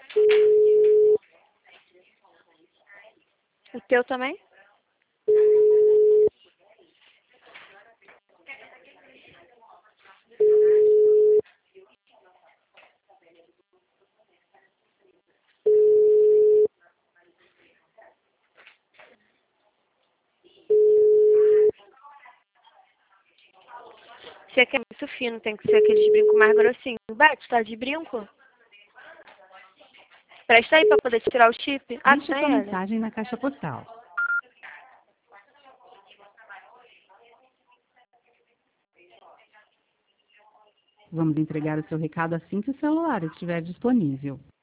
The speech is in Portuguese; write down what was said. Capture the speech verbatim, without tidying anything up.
O teu também? Você quer muito fino, tem que ser aqueles brincos mais grossinhos. Beto, tá de brinco? Presta aí pra poder tirar o chip. Ah, Deixe tem sua ele. mensagem na caixa postal. Vamos entregar o seu recado assim que o celular estiver disponível.